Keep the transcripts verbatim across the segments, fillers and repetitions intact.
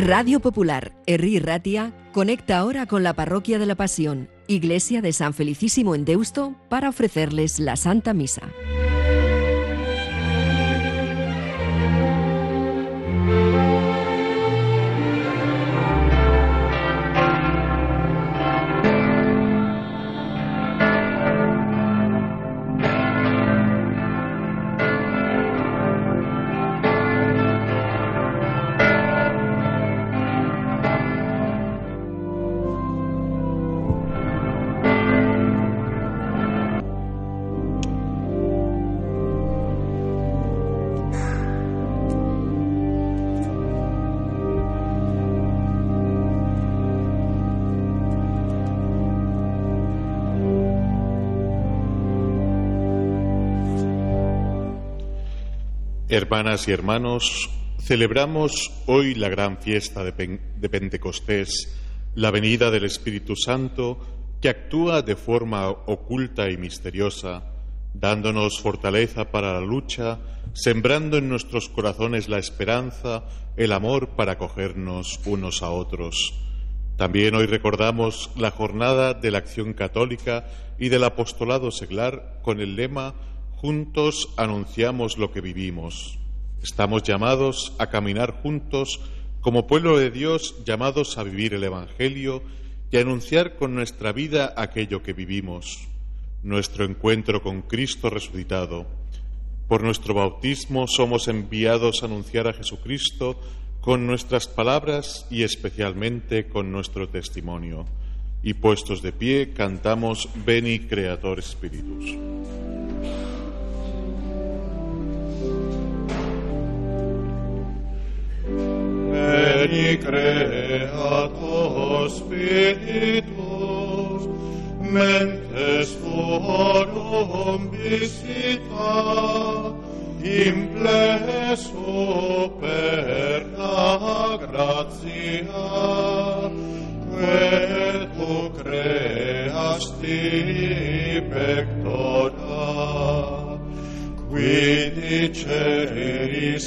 Radio Popular, Herri Ratia, conecta ahora con la Parroquia de la Pasión, Iglesia de San Felicísimo en Deusto, para ofrecerles la Santa Misa. Hermanas y hermanos, celebramos hoy la gran fiesta de, Pen- de Pentecostés, la venida del Espíritu Santo, que actúa de forma oculta y misteriosa, dándonos fortaleza para la lucha, sembrando en nuestros corazones la esperanza, el amor para acogernos unos a otros. También hoy recordamos la jornada de la Acción Católica y del Apostolado Seglar con el lema Juntos anunciamos lo que vivimos. Estamos llamados a caminar juntos como pueblo de Dios, llamados a vivir el Evangelio y a anunciar con nuestra vida aquello que vivimos, nuestro encuentro con Cristo resucitado. Por nuestro bautismo somos enviados a anunciar a Jesucristo con nuestras palabras y especialmente con nuestro testimonio. Y puestos de pie, cantamos Veni Creator Spiritus. Veni Creator Spiritus, mentes tuorum visita, imple super la gratia, que tu creasti pectora. Qui diceris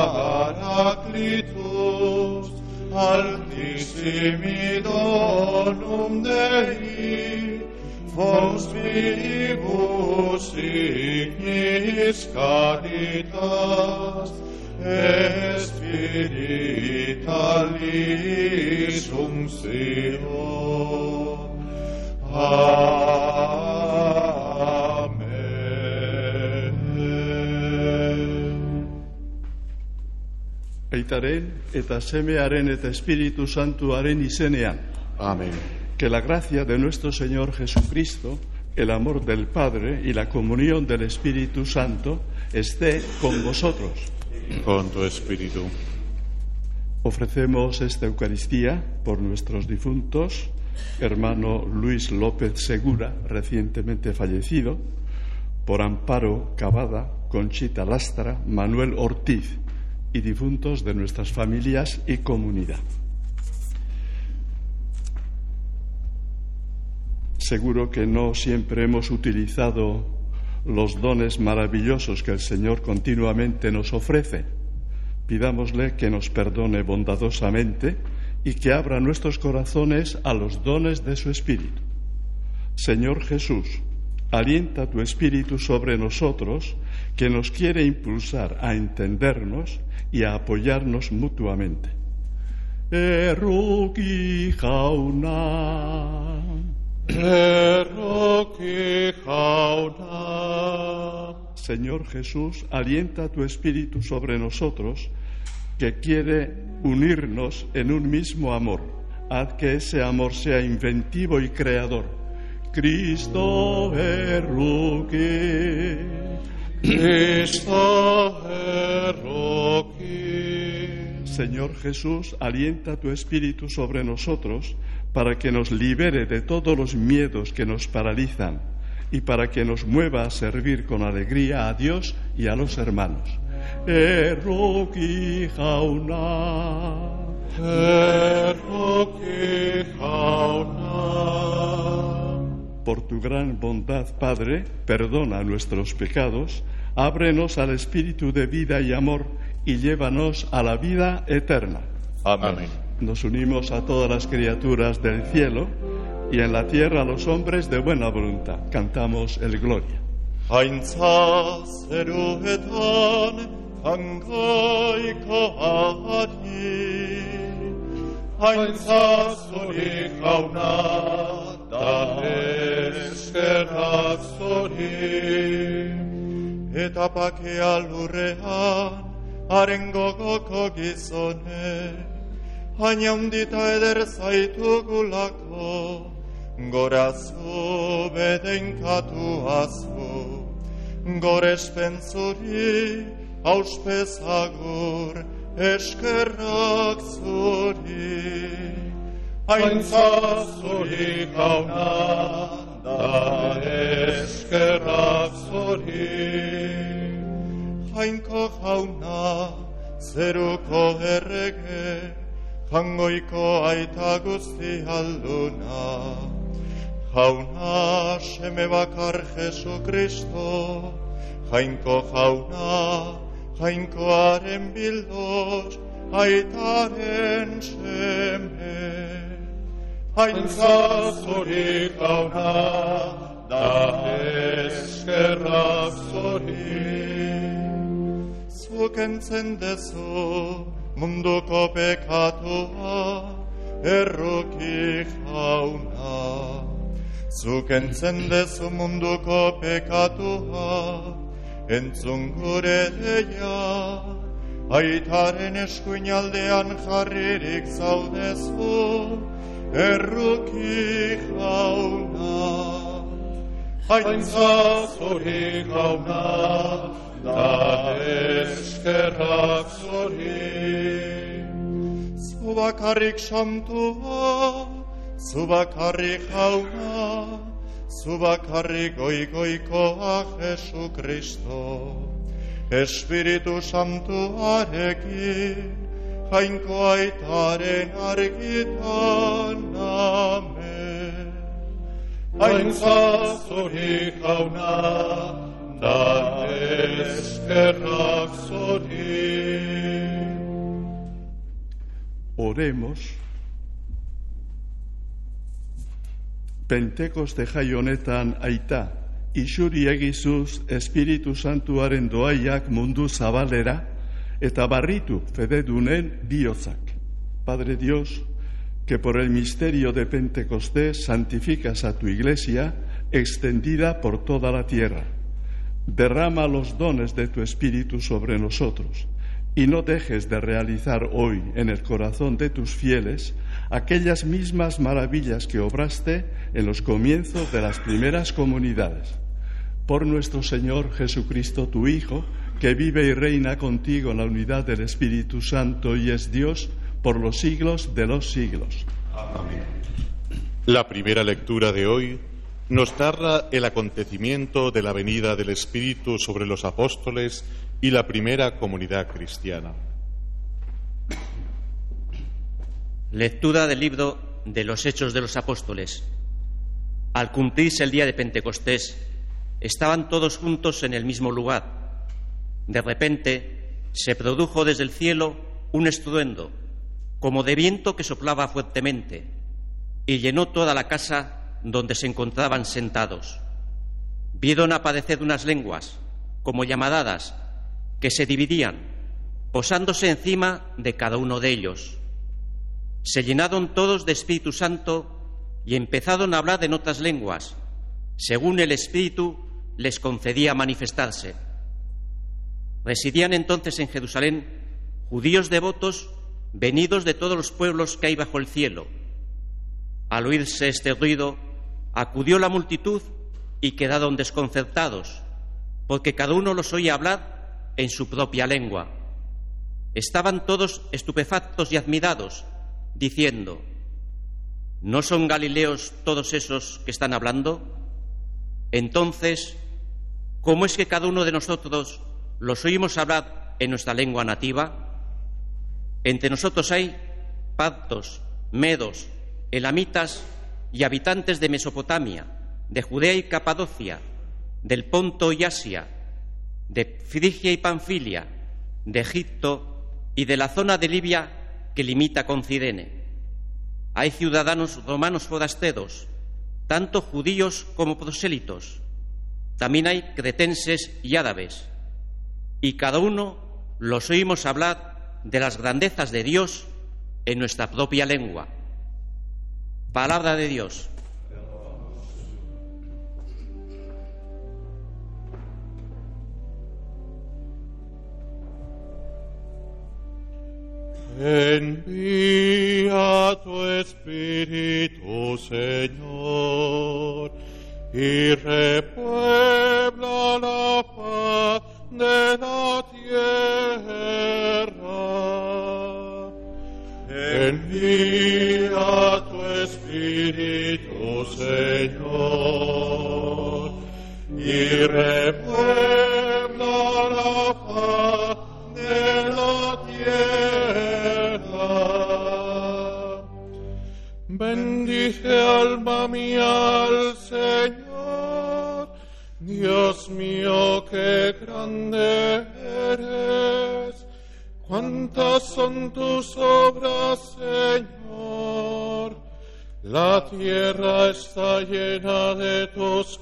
Paraclitus, altissimi donum Dei, fons vivus ignis caritas, et spiritualis unctio. Amen. Aitaren eta semearen eta Espíritu Santuaren izenean. Amén. Que la gracia de nuestro Señor Jesucristo, el amor del Padre y la comunión del Espíritu Santo esté con vosotros. Con tu espíritu. Ofrecemos esta Eucaristía por nuestros difuntos, hermano Luis López Segura, recientemente fallecido, por Amparo Cavada, Conchita Lastra, Manuel Ortiz, y difuntos de nuestras familias y comunidad. Seguro que no siempre hemos utilizado los dones maravillosos que el Señor continuamente nos ofrece. Pidámosle que nos perdone bondadosamente y que abra nuestros corazones a los dones de su Espíritu. Señor Jesús, alienta tu Espíritu sobre nosotros, que nos quiere impulsar a entendernos y a apoyarnos mutuamente. Erruki jauna, Erruki jauna. Señor Jesús, alienta tu Espíritu sobre nosotros, que quiere unirnos en un mismo amor. Haz que ese amor sea inventivo y creador. Cristo erruki, Cristo erruki. Señor Jesús, alienta tu Espíritu sobre nosotros para que nos libere de todos los miedos que nos paralizan y para que nos mueva a servir con alegría a Dios y a los hermanos. Erruki jauna, Erruki jauna. Por tu gran bondad, Padre, perdona nuestros pecados, ábrenos al espíritu de vida y amor y llévanos a la vida eterna. Amén. nos unimos a todas las criaturas del cielo y en la tierra a los hombres de buena voluntad. Cantamos el Gloria. Haintza zeruetan hangoiko ari, haintza zuri jauna da eskerrak zuri, eta pakea lurrean haren gogoko gizone, haina undita eder zaitugulako, gorazu bedenkatu azu, gorespen zuri, auspezagur, eskerrak zuri. Haintza zuri jauna, da eskerrak zuri. Jainko jauna, zeruko errege, jangoiko aita guzti alduna. Jauna, seme bakar Jesu Kristo, jainko jauna, jainkoaren bildoz, aitaren seme. Haintza zuri jauna, da eskerrak zuri. Zuk entzen dezu munduko pekatua, erruki jauna. Zuk entzen dezu munduko pekatua, entzun gure deia, aitaren eskuinaldean jarririk zaudezu, erruki jauna. Haintza zuri jauna, da eskerrak zuri. Zu bakarrik santua, zu bakarrik jauna, zu bakarrik goigoikoa Jesu Kristo. Espiritu Santuarekin, jainko aitaren argitan, amen. Haintza zuri jauna, da eskerrak zuri. Oremos. Pentekoste jai honetan aita, isuri egizuz Espiritu Santuaren doaiak mundu zabalera eta barritu fededunen bihotzak. Padre Dios, que por el misterio de Pentecostés santificas a tu Iglesia extendida por toda la tierra. Derrama los dones de tu Espíritu sobre nosotros y no dejes de realizar hoy en el corazón de tus fieles aquellas mismas maravillas que obraste en los comienzos de las primeras comunidades. Por nuestro Señor Jesucristo, tu Hijo, que vive y reina contigo en la unidad del Espíritu Santo y es Dios por los siglos de los siglos. Amén. La primera lectura de hoy nos narra el acontecimiento de la venida del Espíritu sobre los apóstoles y la primera comunidad cristiana. Lectura del libro de los Hechos de los Apóstoles. Al cumplirse el día de Pentecostés, estaban todos juntos en el mismo lugar. De repente se produjo desde el cielo un estruendo, como de viento que soplaba fuertemente, y llenó toda la casa donde se encontraban sentados. Vieron aparecer unas lenguas, como llamadadas, que se dividían, posándose encima de cada uno de ellos. Se llenaron todos de Espíritu Santo y empezaron a hablar en otras lenguas, según el Espíritu les concedía manifestarse. Residían entonces en Jerusalén judíos devotos venidos de todos los pueblos que hay bajo el cielo. Al oírse este ruido, acudió la multitud y quedaron desconcertados, porque cada uno los oía hablar en su propia lengua. Estaban todos estupefactos y admirados, diciendo: ¿no son galileos todos esos que están hablando? Entonces, ¿cómo es que cada uno de nosotros los oímos hablar en nuestra lengua nativa? Entre nosotros hay partos, medos, elamitas y habitantes de Mesopotamia, de Judea y Capadocia, del Ponto y Asia, de Frigia y Panfilia, de Egipto y de la zona de Libia que limita con Cirene. Hay ciudadanos romanos forasteros, tanto judíos como prosélitos. También hay cretenses y árabes. Y cada uno los oímos hablar de las grandezas de Dios en nuestra propia lengua. Palabra de Dios. Envía tu Espíritu, Señor, y repuebla la paz de la tierra. Envía tu Espíritu, Señor, y repuebla la paz de la tierra. Bendice, alma mía, al Señor. Dios mío, qué grande eres. Cuántas son tus obras, Señor. La tierra está llena de tus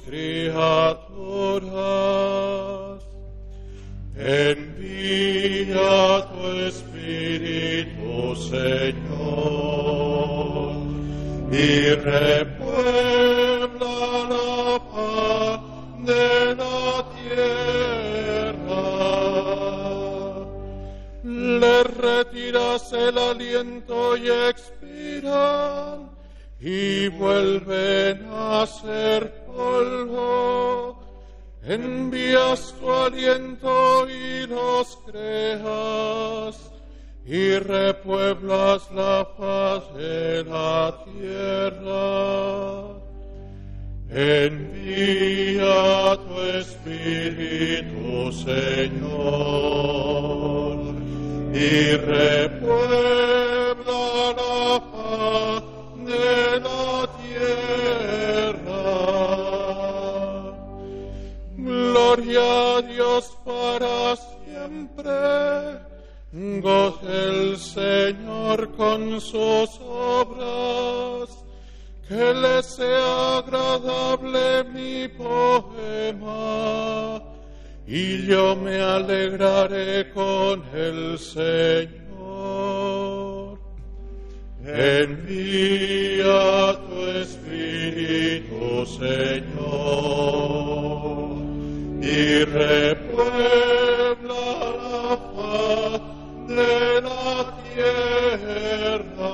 criaturas. Envía tu Espíritu, Señor, y repuebla la paz de la tierra. Le retiras el aliento y expiran, y vuelven a ser polvo. Envías tu aliento y los creas, y repueblas la faz de la tierra. Envía tu Espíritu, Señor, y repuebla la faz de la tierra. Gloria a Dios para siempre. Goce el Señor con sus obras. Que le sea agradable mi poema, y yo me alegraré con el Señor. Envía tu Espíritu, Señor, y repuebla la faz de la tierra.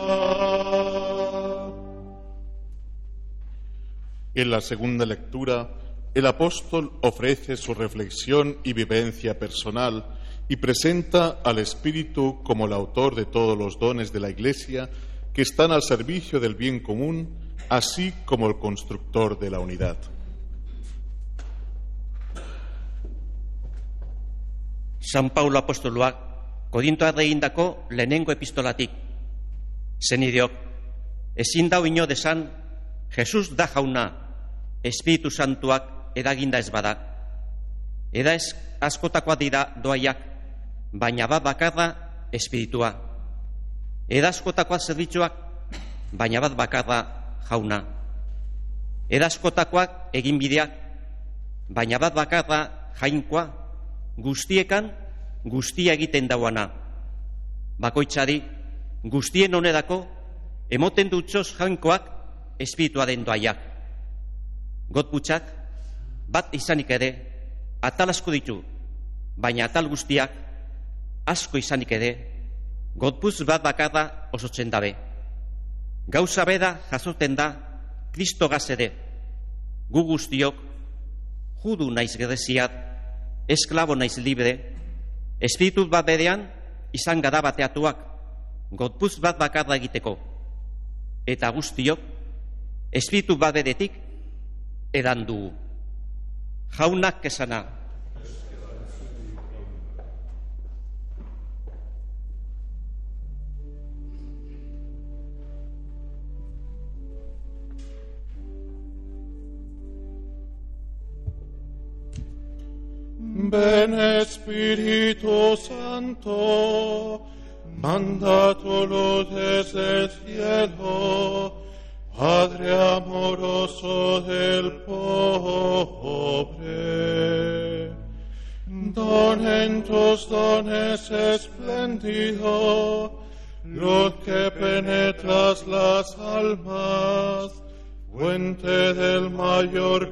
En la segunda lectura, el apóstol ofrece su reflexión y vivencia personal y presenta al Espíritu como el autor de todos los dones de la Iglesia que están al servicio del bien común, así como el constructor de la unidad. San Paulo apostoluak Korintoarrei egindako lehenengo epistolatik. Zenideok, ezin dau ino desan, Jesus da jauna, Espiritu Santuak eraginda ez bada. Eda ez askotakoa dira doaiak, baina bat bakarra Espiritua. Eda askotakoa zerbitzuak, baina bat bakarra jauna. Eda askotakoak eginbideak, baina bat bakarra jainkoa, guztiekan guztia egiten dauana. Bakoitzari guztien onerako emoten dutxoz jainkoak Espiritua den doaiak. Gotputxak bat izanik ere atal asko ditu, baina atal guztiak asko izanik ere gotputz bat bakarra osotzen dabe. Gauza beda jasoten da Kristo gaz ere. Gu guztiok, judu naiz greziat, esklabo naiz libre, Espiritu bat berean izan gara bateatuak, gotputz bat bakarra egiteko. Eta guztiok, Espiritu bat beretik edan dugu. Jaunak esana. Ven Espíritu Santo, Manda tu luz desde el cielo, Padre amoroso del pobre. Don en tus dones espléndido, luz que penetras las almas, fuente del mayor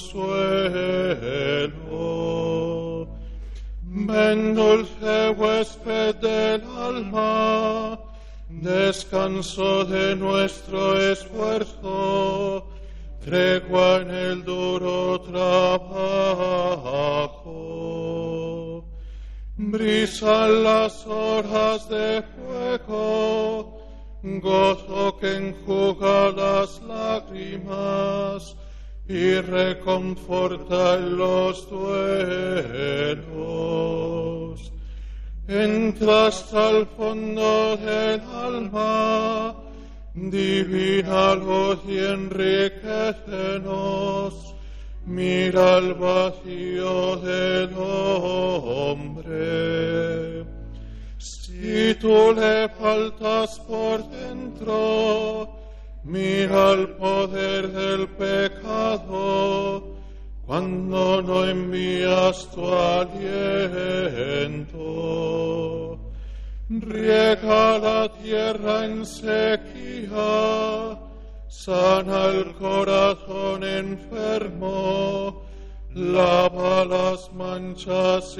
consuelo. Ven, dulce huésped del alma, descanso de nuestro esfuerzo, tregua en el duro trabajo. Brisan las horas de fuego, gozo que enjuga las lágrimas y reconforta en los duelos. Entras al fondo del alma, divina luz y enriquecenos. Mira el vacío del hombre. Si tú le faltas por dentro, mira el poder del pecado, cuando no envías tu aliento. Riega la tierra en sequía, sana el corazón enfermo, lava las manchas,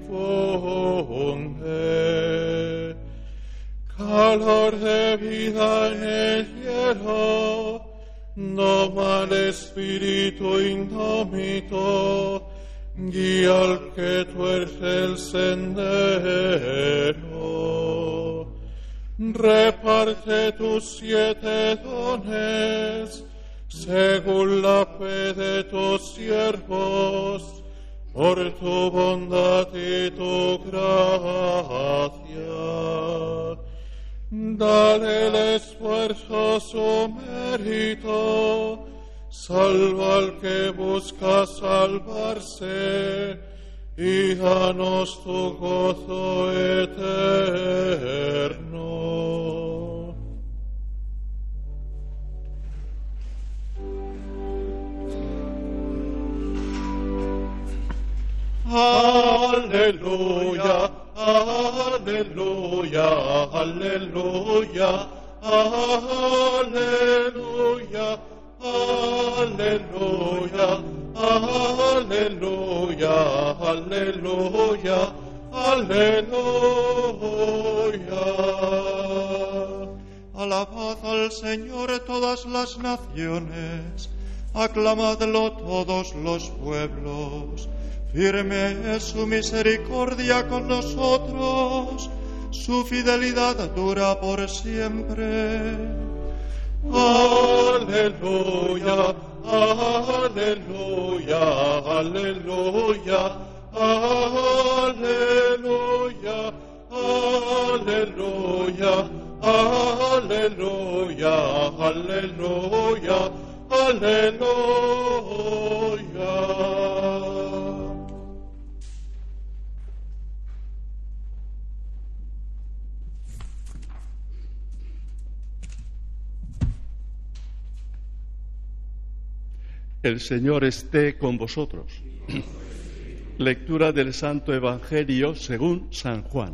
infunde calor de vida en el hielo, doma al espíritu indómito, guía al que tuerce el sendero. Reparte tus siete dones según la fe de tus siervos, por tu bondad y tu gracia. Dale el esfuerzo su mérito, salva al que busca salvarse, y danos tu gozo eterno. Aleluya, aleluya, aleluya, aleluya, aleluya, aleluya, aleluya, aleluya. Alabad al Señor todas las naciones, aclamadlo todos los pueblos. Firme es su misericordia con nosotros, su fidelidad dura por siempre. Aleluya, aleluya, aleluya, aleluya, aleluya, aleluya, aleluya, aleluya. El Señor esté con vosotros. Lectura del Santo Evangelio según San Juan.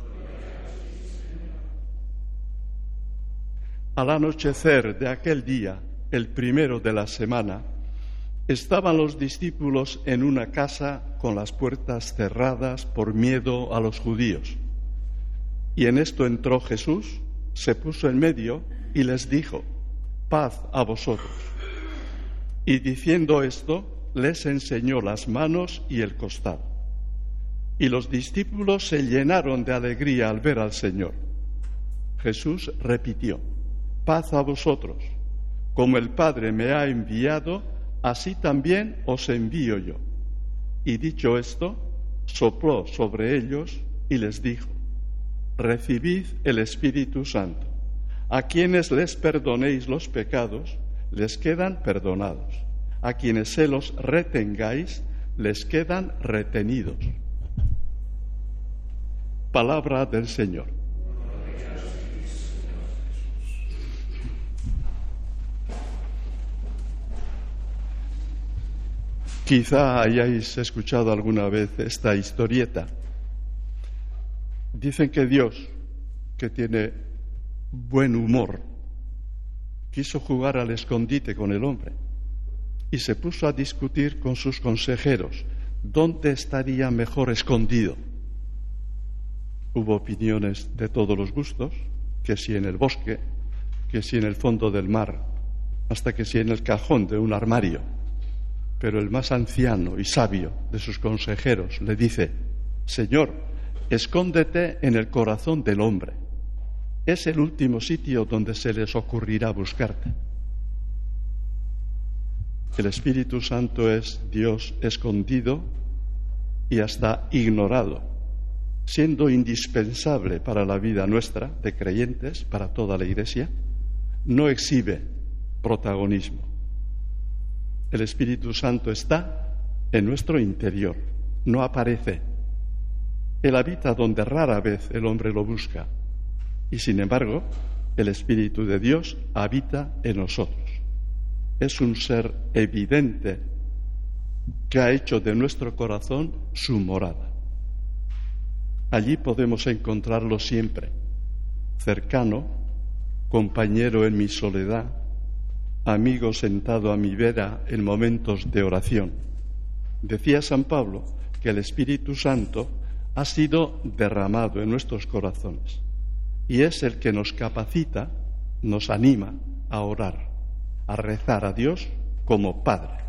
Al anochecer de aquel día, el primero de la semana, estaban los discípulos en una casa con las puertas cerradas por miedo a los judíos. Y en esto entró Jesús, se puso en medio y les dijo: paz a vosotros. Y diciendo esto, les enseñó las manos y el costado. Y los discípulos se llenaron de alegría al ver al Señor. Jesús repitió: paz a vosotros. Como el Padre me ha enviado, así también os envío yo. Y dicho esto, sopló sobre ellos y les dijo: recibid el Espíritu Santo. A quienes les perdonéis los pecados, les quedan perdonados. A quienes se los retengáis, les quedan retenidos. Palabra del Señor. Quizá hayáis escuchado alguna vez esta historieta. Dicen que Dios, que tiene buen humor, quiso jugar al escondite con el hombre y se puso a discutir con sus consejeros dónde estaría mejor escondido. Hubo opiniones de todos los gustos, que si en el bosque, que si en el fondo del mar, hasta que si en el cajón de un armario. Pero el más anciano y sabio de sus consejeros le dice: Señor, escóndete en el corazón del hombre. Es el último sitio donde se les ocurrirá buscarte. El Espíritu Santo es Dios escondido y hasta ignorado, siendo indispensable para la vida nuestra de creyentes, para toda la Iglesia. No exhibe protagonismo. El Espíritu Santo está en nuestro interior, no aparece. Él habita donde rara vez el hombre lo busca. Y sin embargo, el Espíritu de Dios habita en nosotros. Es un ser evidente que ha hecho de nuestro corazón su morada. Allí podemos encontrarlo siempre, cercano, compañero en mi soledad, amigo sentado a mi vera en momentos de oración. Decía San Pablo que el Espíritu Santo ha sido derramado en nuestros corazones y es el que nos capacita, nos anima a orar, a rezar a Dios como Padre.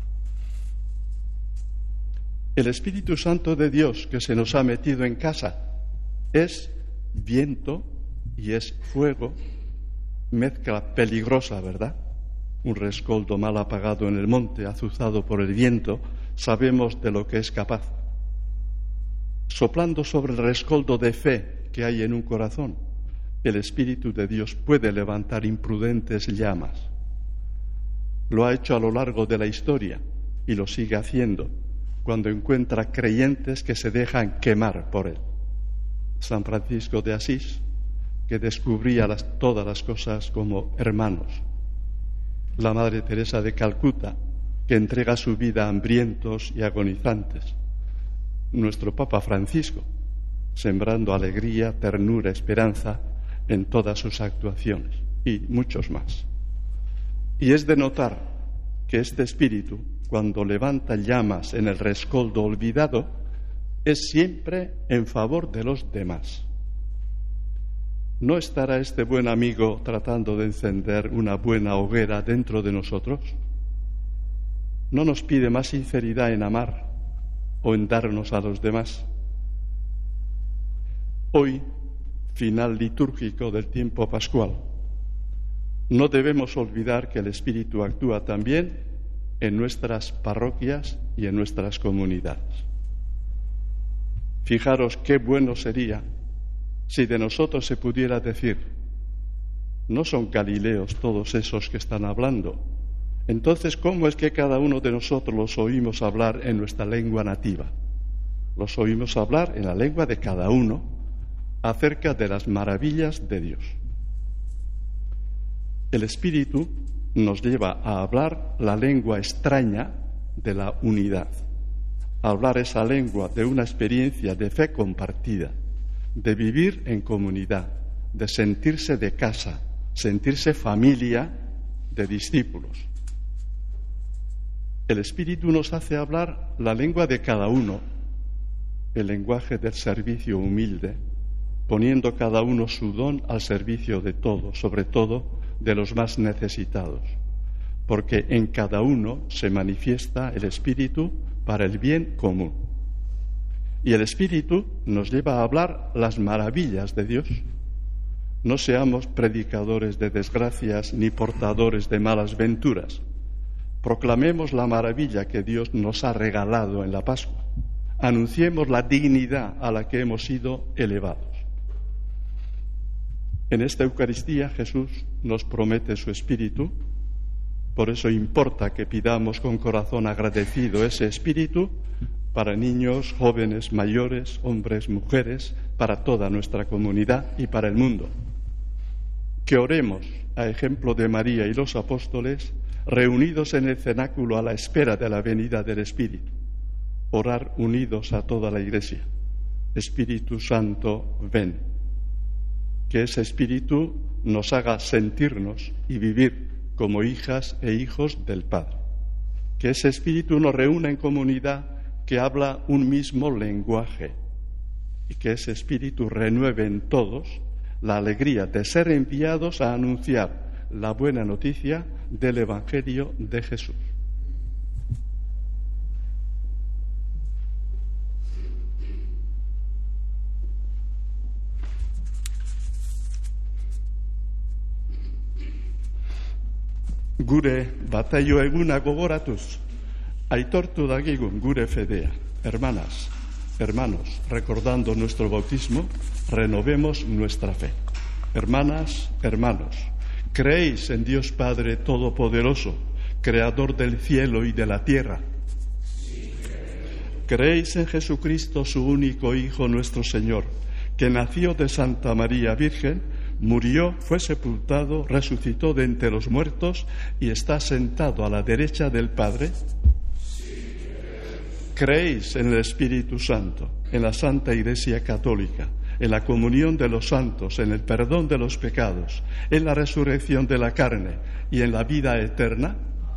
El Espíritu Santo de Dios que se nos ha metido en casa es viento y es fuego, mezcla peligrosa, ¿verdad? Un rescoldo mal apagado en el monte, azuzado por el viento, sabemos de lo que es capaz. Soplando sobre el rescoldo de fe que hay en un corazón, el Espíritu de Dios puede levantar imprudentes llamas. Lo ha hecho a lo largo de la historia y lo sigue haciendo cuando encuentra creyentes que se dejan quemar por él. San Francisco de Asís, que descubría las, todas las cosas como hermanos. La Madre Teresa de Calcuta, que entrega su vida a hambrientos y agonizantes. Nuestro Papa Francisco, sembrando alegría, ternura, esperanza en todas sus actuaciones, y muchos más. Y es de notar que este espíritu, cuando levanta llamas en el rescoldo olvidado, es siempre en favor de los demás. ¿No estará este buen amigo tratando de encender una buena hoguera dentro de nosotros? ¿No nos pide más sinceridad en amar o en darnos a los demás? Hoy, final litúrgico del tiempo pascual, no debemos olvidar que el Espíritu actúa también en nuestras parroquias y en nuestras comunidades. Fijaros qué bueno sería si de nosotros se pudiera decir: no son galileos todos esos que están hablando. Entonces, ¿cómo es que cada uno de nosotros los oímos hablar en nuestra lengua nativa? Los oímos hablar en la lengua de cada uno acerca de las maravillas de Dios. El Espíritu nos lleva a hablar la lengua extraña de la unidad, a hablar esa lengua de una experiencia de fe compartida, de vivir en comunidad, de sentirse de casa, sentirse familia de discípulos. El Espíritu nos hace hablar la lengua de cada uno, el lenguaje del servicio humilde, poniendo cada uno su don al servicio de todos, sobre todo de los más necesitados, porque en cada uno se manifiesta el Espíritu para el bien común. Y el Espíritu nos lleva a hablar las maravillas de Dios. No seamos predicadores de desgracias ni portadores de malas venturas. Proclamemos la maravilla que Dios nos ha regalado en la Pascua. Anunciemos la dignidad a la que hemos sido elevados. En esta Eucaristía Jesús nos promete su Espíritu, por eso importa que pidamos con corazón agradecido ese Espíritu para niños, jóvenes, mayores, hombres, mujeres, para toda nuestra comunidad y para el mundo. Que oremos, a ejemplo de María y los apóstoles, reunidos en el cenáculo a la espera de la venida del Espíritu. Orar unidos a toda la Iglesia. Espíritu Santo, ven. Que ese Espíritu nos haga sentirnos y vivir como hijas e hijos del Padre. Que ese Espíritu nos reúna en comunidad que habla un mismo lenguaje y que ese Espíritu renueve en todos la alegría de ser enviados a anunciar la buena noticia del Evangelio de Jesús. Gure bataio eguna gogoratuz, aitortu dagigun gure fedea. Hermanas, hermanos, recordando nuestro bautismo, renovemos nuestra fe. Hermanas, hermanos, ¿creéis en Dios Padre Todopoderoso, Creador del cielo y de la tierra? ¿Creéis en Jesucristo, su único Hijo, nuestro Señor, que nació de Santa María Virgen, murió, fue sepultado, resucitó de entre los muertos y está sentado a la derecha del Padre? ¿Creéis en el Espíritu Santo, en la Santa Iglesia Católica, en la comunión de los santos, en el perdón de los pecados, en la resurrección de la carne y en la vida eterna?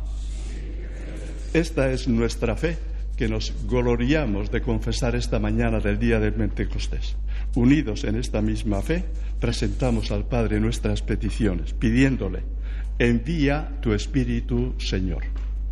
Esta es nuestra fe, que nos gloriamos de confesar esta mañana del día de Pentecostés. Unidos en esta misma fe, presentamos al Padre nuestras peticiones, pidiéndole: envía tu Espíritu, Señor.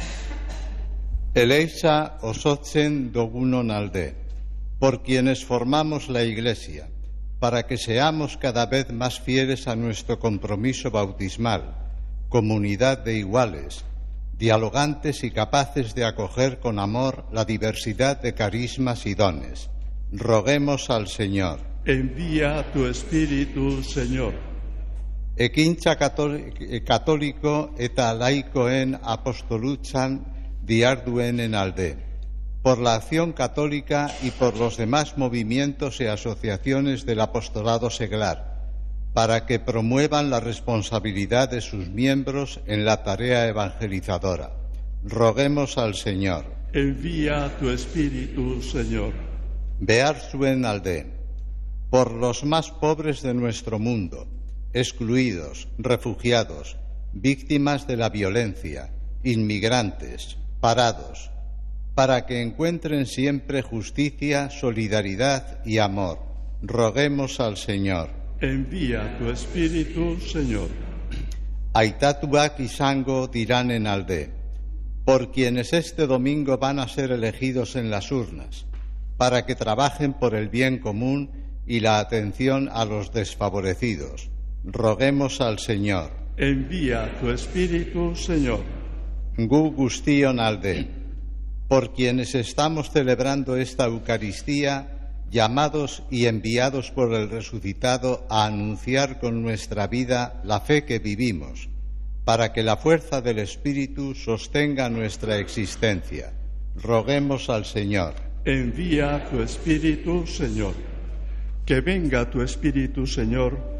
Eleisa osotzen dogunon alde, por quienes formamos la Iglesia, para que seamos cada vez más fieles a nuestro compromiso bautismal, comunidad de iguales, dialogantes y capaces de acoger con amor la diversidad de carismas y dones. Roguemos al Señor. Envía tu Espíritu, Señor. Ekintza católico eta laikoen apostolutzan diarduenen alde, por la acción católica y por los demás movimientos y asociaciones del apostolado seglar, para que promuevan la responsabilidad de sus miembros en la tarea evangelizadora. Roguemos al Señor. Envía tu Espíritu, Señor. Bearzuen alde, por los más pobres de nuestro mundo, excluidos, refugiados, víctimas de la violencia, inmigrantes, parados, para que encuentren siempre justicia, solidaridad y amor. Roguemos al Señor. Envía tu Espíritu, Señor. Aitatuak izango diranen alde, por quienes este domingo van a ser elegidos en las urnas, para que trabajen por el bien común y la atención a los desfavorecidos. Roguemos al Señor. Envía tu Espíritu, Señor. Gu guztion alde, por quienes estamos celebrando esta Eucaristía, llamados y enviados por el resucitado a anunciar con nuestra vida la fe que vivimos, para que la fuerza del Espíritu sostenga nuestra existencia. Roguemos al Señor. Envía tu Espíritu, Señor. Que venga tu Espíritu, Señor,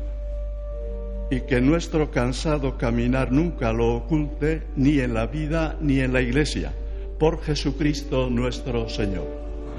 y que nuestro cansado caminar nunca lo oculte ni en la vida ni en la Iglesia. Por Jesucristo nuestro Señor.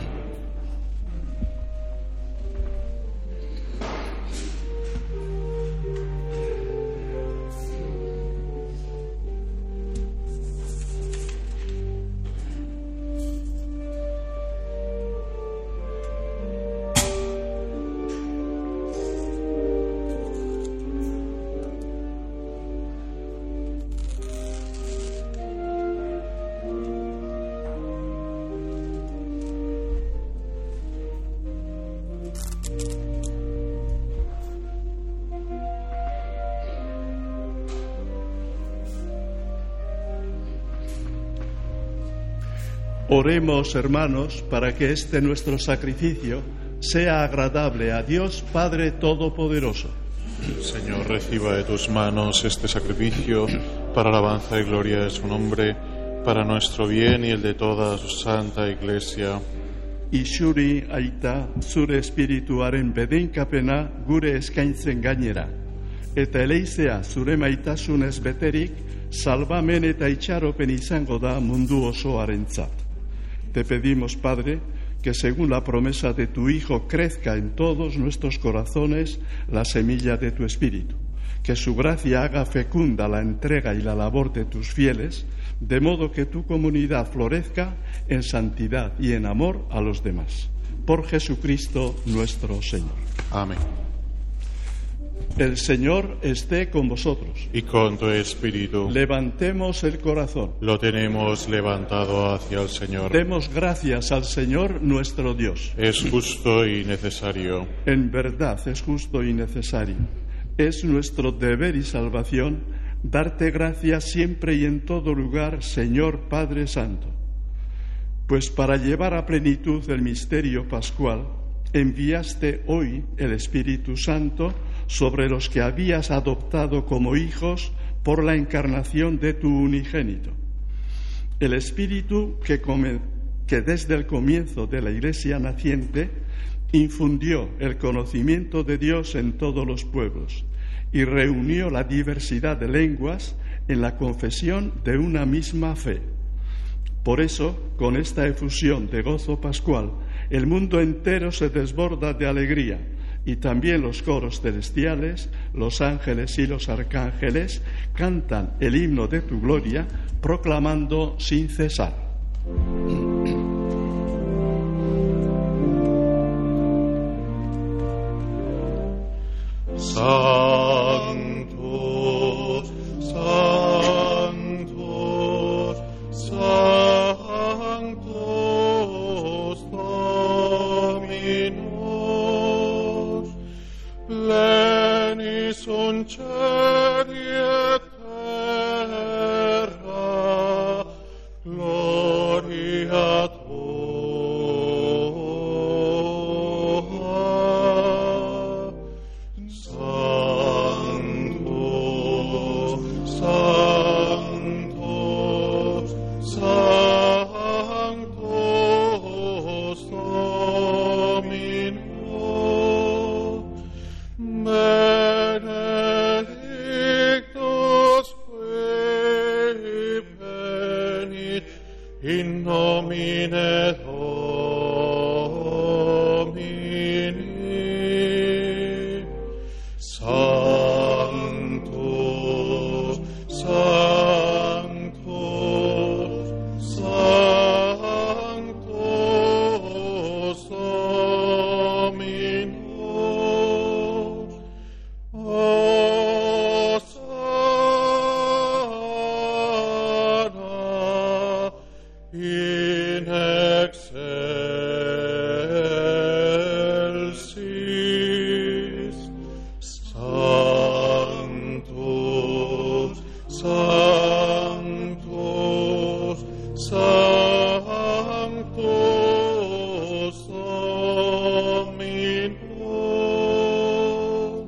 Oremos, hermanos, para que este nuestro sacrificio sea agradable a Dios Padre Todopoderoso. Señor, reciba de tus manos este sacrificio para alabanza y gloria de su nombre, para nuestro bien y el de toda su santa Iglesia. isuri aita zure espirituaren bedenkapena gure eskaintzen gainera, eta eleizea zure maitasunez beterik, salvamen eta itxaropen izango da mundu osoarentzat. Te pedimos, Padre, que según la promesa de tu Hijo crezca en todos nuestros corazones la semilla de tu Espíritu, que su gracia haga fecunda la entrega y la labor de tus fieles, de modo que tu comunidad florezca en santidad y en amor a los demás. Por Jesucristo nuestro Señor. Amén. El Señor esté con vosotros. Y con tu espíritu. Levantemos el corazón. Lo tenemos levantado hacia el Señor. Demos gracias al Señor nuestro Dios. Es justo y necesario. En verdad es justo y necesario. Es nuestro deber y salvación darte gracias siempre y en todo lugar, Señor Padre Santo. Pues para llevar a plenitud el misterio pascual, enviaste hoy el Espíritu Santo sobre los que habías adoptado como hijos por la encarnación de tu unigénito. El Espíritu que, come, que desde el comienzo de la Iglesia naciente infundió el conocimiento de Dios en todos los pueblos y reunió la diversidad de lenguas en la confesión de una misma fe. Por eso, con esta efusión de gozo pascual, el mundo entero se desborda de alegría, y también los coros celestiales, los ángeles y los arcángeles cantan el himno de tu gloria, proclamando sin cesar. Santo, Santo, Santo, Dominus, plenis sunt celi et terra, gloria in nomine Domini. Sanctus, Sanctus, Sanctus Dominus. Hosanna in excelsis. Sanctus, Sanctus, Sanctus Dominus.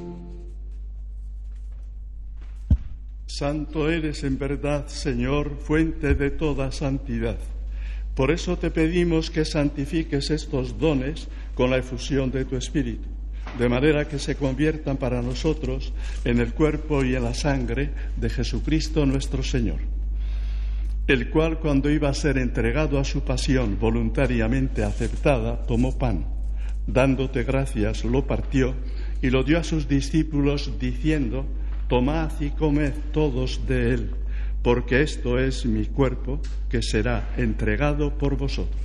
Santo eres en verdad, Señor, fuente de toda santidad. Por eso te pedimos que santifiques estos dones con la efusión de tu Espíritu, de manera que se conviertan para nosotros en el cuerpo y en la sangre de Jesucristo nuestro Señor, el cual, cuando iba a ser entregado a su pasión voluntariamente aceptada, tomó pan, dándote gracias, lo partió y lo dio a sus discípulos, diciendo: tomad y comed todos de él, porque esto es mi cuerpo, que será entregado por vosotros.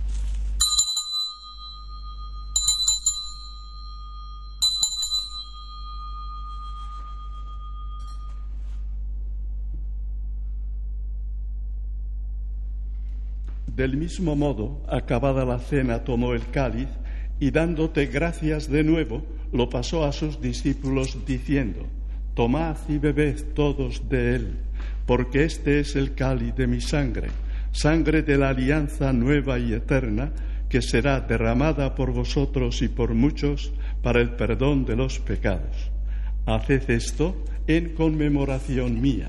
Del mismo modo, acabada la cena, tomó el cáliz y, dándote gracias de nuevo, lo pasó a sus discípulos, diciendo: tomad y bebed todos de él, porque este es el cáliz de mi sangre, sangre de la alianza nueva y eterna, que será derramada por vosotros y por muchos para el perdón de los pecados. Haced esto en conmemoración mía.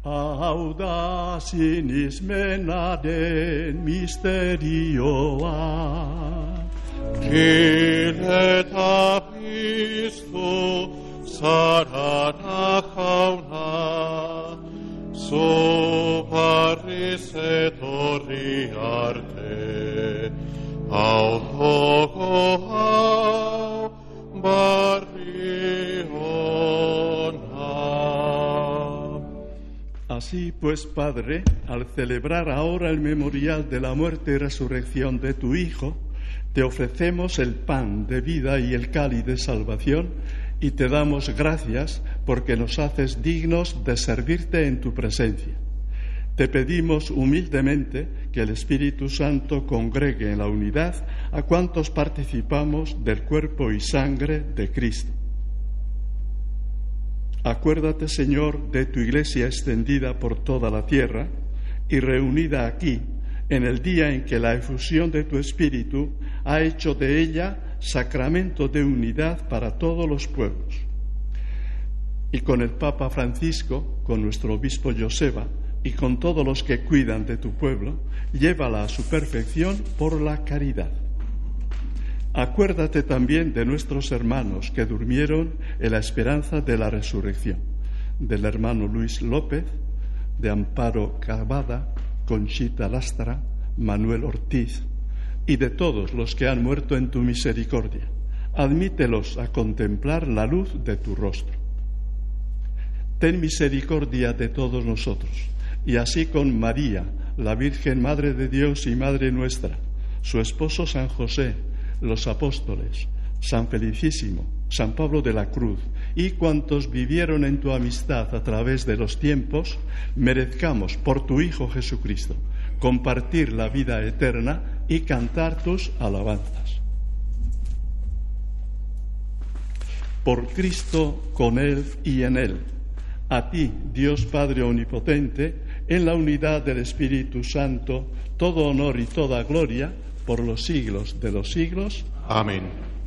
audacinis menaden mysterioa. Kileta pistu sarana jauna, Soparis et oriarte, au hoco au barriona. Así pues, Padre, al celebrar ahora el memorial de la muerte y resurrección de tu Hijo, te ofrecemos el pan de vida y el cáliz de salvación, y te damos gracias porque nos haces dignos de servirte en tu presencia. Te pedimos humildemente que el Espíritu Santo congregue en la unidad a cuantos participamos del cuerpo y sangre de Cristo. Acuérdate, Señor, de tu Iglesia extendida por toda la tierra y reunida aquí en el día en que la efusión de tu Espíritu ha hecho de ella sacramento de unidad para todos los pueblos. Y con el Papa Francisco, con nuestro obispo Joseba y con todos los que cuidan de tu pueblo, llévala a su perfección por la caridad. Acuérdate también de nuestros hermanos que durmieron en la esperanza de la resurrección, del hermano Luis López, de Amparo Cavada, Conchita Lastra, Manuel Ortiz, y de todos los que han muerto en tu misericordia. Admítelos a contemplar la luz de tu rostro. Ten misericordia de todos nosotros, y así con María, la Virgen Madre de Dios y Madre nuestra, su esposo San José, los apóstoles, San Felicísimo, San Pablo de la Cruz y cuantos vivieron en tu amistad a través de los tiempos, merezcamos por tu Hijo Jesucristo compartir la vida eterna y cantar tus alabanzas. Por Cristo, con Él y en Él, a ti, Dios Padre Omnipotente, en la unidad del Espíritu Santo, todo honor y toda gloria por los siglos de los siglos. Amén.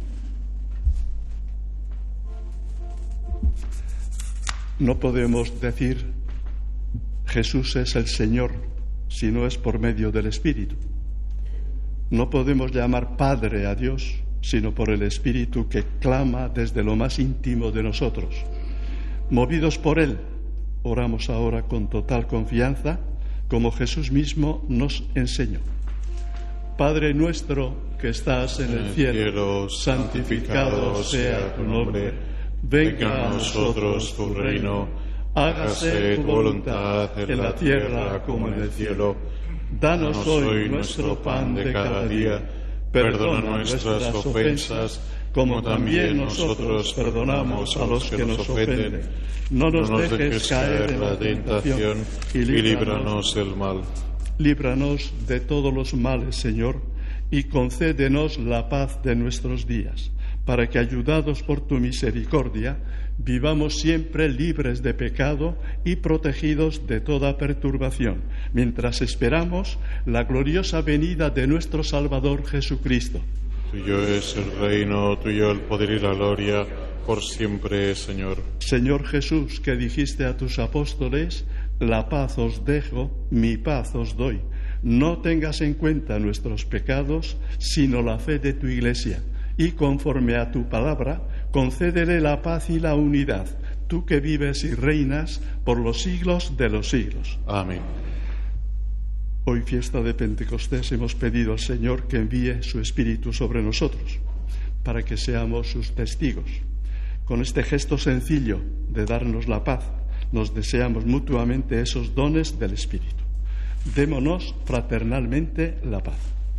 No podemos decir Jesús es el Señor si no es por medio del Espíritu. No podemos llamar Padre a Dios sino por el Espíritu que clama desde lo más íntimo de nosotros. Movidos por Él, oramos ahora con total confianza, como Jesús mismo nos enseñó. Padre nuestro que estás en el cielo, santificado sea tu nombre. Venga a nosotros tu reino, hágase tu voluntad en la tierra como en el cielo. Danos hoy nuestro pan de cada día, perdona nuestras ofensas, como también nosotros perdonamos a los que nos ofenden. No nos No nos dejes dejes caer caer en la tentación y líbranos del mal. Líbranos de todos los males, Señor, y concédenos la paz de nuestros días, para que, ayudados por tu misericordia, vivamos siempre libres de pecado y protegidos de toda perturbación, mientras esperamos la gloriosa venida de nuestro Salvador Jesucristo. Tuyo es el reino, tuyo el poder y la gloria, por siempre, Señor. Señor Jesús, que dijiste a tus apóstoles, la paz os dejo, mi paz os doy. No tengas en cuenta nuestros pecados, sino la fe de tu Iglesia. Y conforme a tu palabra, concédele la paz y la unidad, tú que vives y reinas por los siglos de los siglos. Amén. Hoy, fiesta de Pentecostés, hemos pedido al Señor que envíe su Espíritu sobre nosotros, para que seamos sus testigos. Con este gesto sencillo de darnos la paz, nos deseamos mutuamente esos dones del Espíritu. Démonos fraternalmente la paz.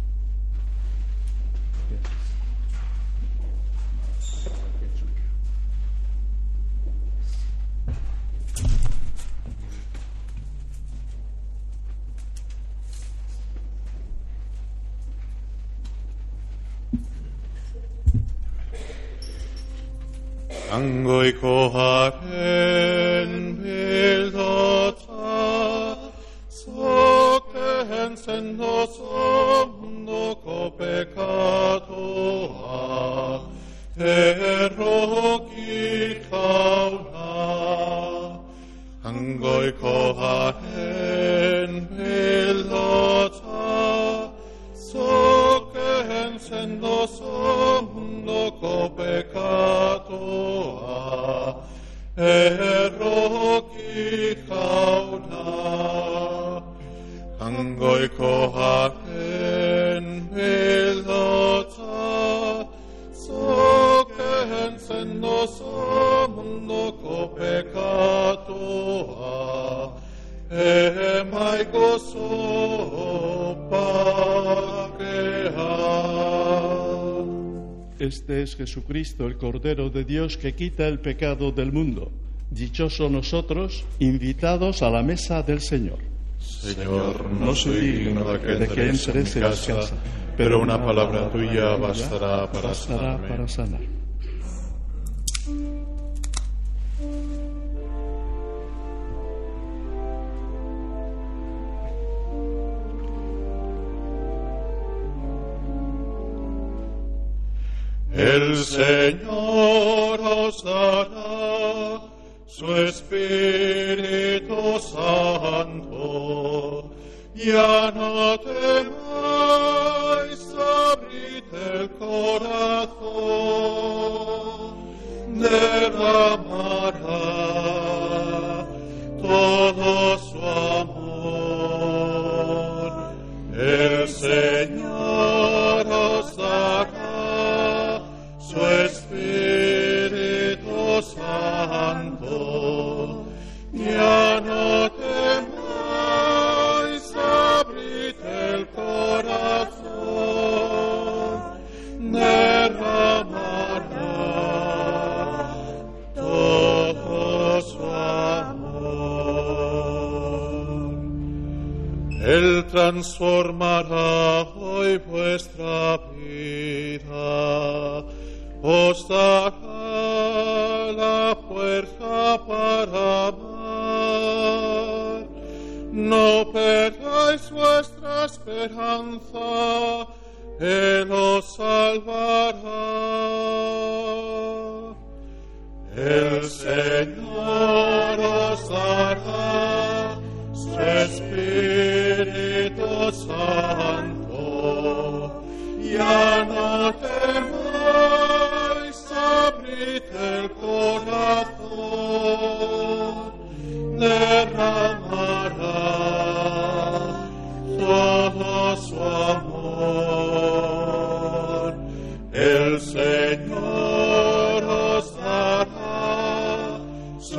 Angoi kohaken bildota, soken sendo somno ko peccatoa, eroki kauna. Angoi kohaken noso mundo co peccatoa, eroki jauna, angoi kohaken pilotza, zoken zen noso mundo co peccatoa, emai gozo paquea. Este es Jesucristo, el Cordero de Dios que quita el pecado del mundo. Dichosos nosotros, invitados a la mesa del Señor. Señor, no soy digno de que de que entres en entres mi en casa, casa, pero una palabra tuya bastará para bastará sanarme. para sanar. El Señor os dará su Espíritu Santo. Ya no temáis, abrid el corazón, derramará todo su amor. El Señor os dará su Espíritu Santo. Ya no temáis, abrid el corazón, derramará todo su amor. Él transformará hoy vuestra vida, os dará la fuerza para amar. No perdáis vuestra esperanza, Él os salvará. El Señor os dará su Espíritu Santo. Ya no temáis, abrid el corazón, derramará todo su amor. El Señor os dará su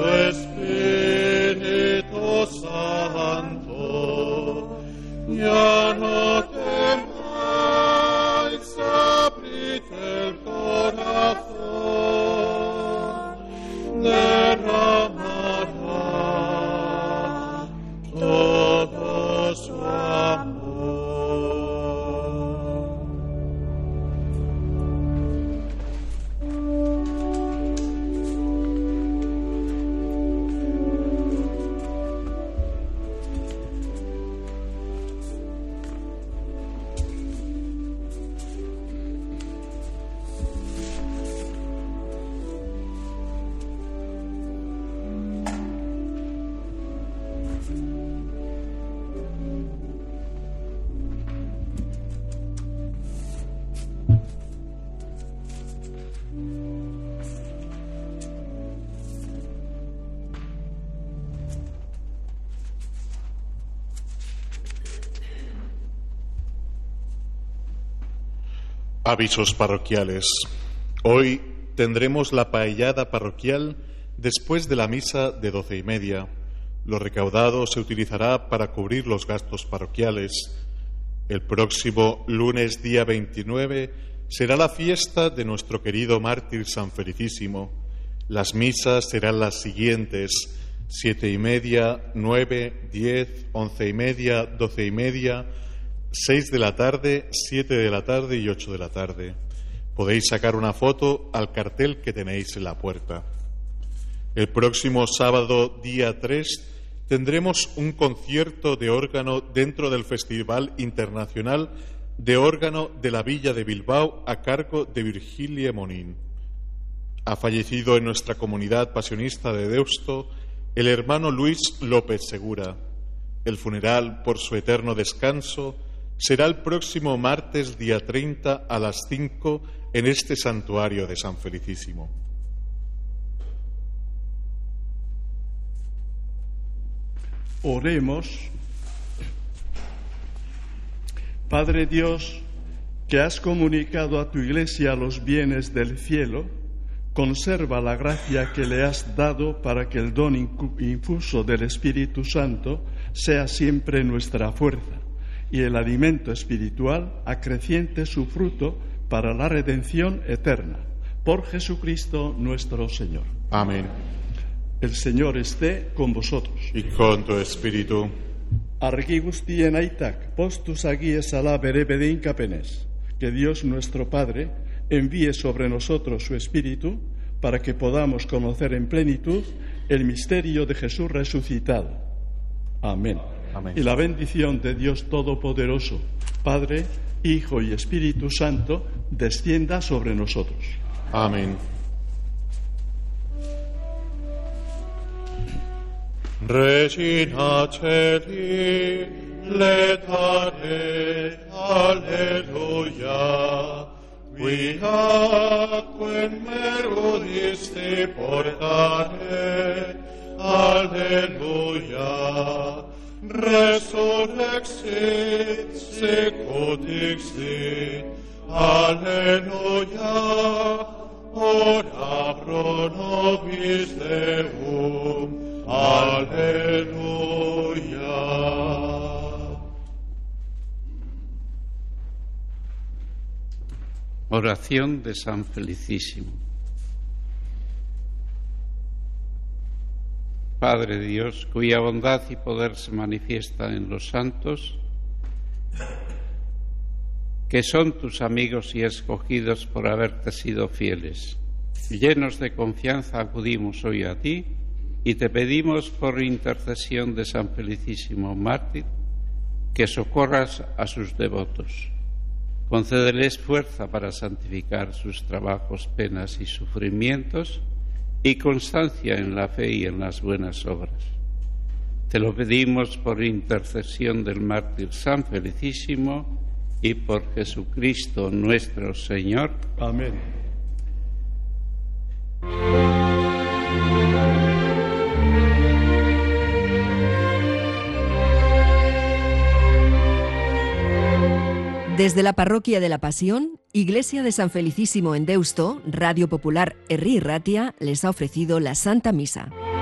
Espíritu Santo. Ya no temáis, abrid el corazón, derramará todo su amor. Avisos parroquiales. Hoy tendremos la paellada parroquial después de la misa de doce y media. Lo recaudado se utilizará para cubrir los gastos parroquiales. El próximo lunes día veintinueve será la fiesta de nuestro querido mártir San Felicísimo. Las misas serán las siguientes: siete y media, nueve, diez, once y media, doce y media, seis de la tarde, siete de la tarde y ocho de la tarde. Podéis sacar una foto al cartel que tenéis en la puerta. El próximo sábado, día tres, tendremos un concierto de órgano dentro del Festival Internacional de Órgano de la Villa de Bilbao a cargo de Virgilia Monín. Ha fallecido en nuestra comunidad pasionista de Deusto el hermano Luis López Segura. El funeral por su eterno descanso será el próximo martes día treinta a las cinco en este santuario de San Felicísimo. Oremos. Padre Dios, que has comunicado a tu Iglesia los bienes del cielo, conserva la gracia que le has dado para que el don infuso del Espíritu Santo sea siempre nuestra fuerza y el alimento espiritual acreciente su fruto para la redención eterna. Por Jesucristo nuestro Señor. Amén. El Señor esté con vosotros. Y con tu espíritu. Argi guztien aitak, postus agies ala bere bedeinkapenez. Que Dios nuestro Padre envíe sobre nosotros su Espíritu para que podamos conocer en plenitud el misterio de Jesús resucitado. Amén. Amén. Y la bendición de Dios Todopoderoso, Padre, Hijo y Espíritu Santo, descienda sobre nosotros. Amén. Regina Celi, letare, alleluia, quien merudis te portare, alleluia, resurrexit, sicut dixit, alleluia, ora pro nobis Deum, aleluya. Oración de San Felicísimo. Padre Dios, cuya bondad y poder se manifiesta en los santos, que son tus amigos y escogidos por haberte sido fieles. Llenos de confianza acudimos hoy a ti y te pedimos por intercesión de San Felicísimo Mártir que socorras a sus devotos. Concédeles fuerza para santificar sus trabajos, penas y sufrimientos y constancia en la fe y en las buenas obras. Te lo pedimos por intercesión del mártir San Felicísimo y por Jesucristo nuestro Señor. Amén. Desde la Parroquia de la Pasión, Iglesia de San Felicísimo en Deusto, Radio Popular Herri Ratia les ha ofrecido la Santa Misa.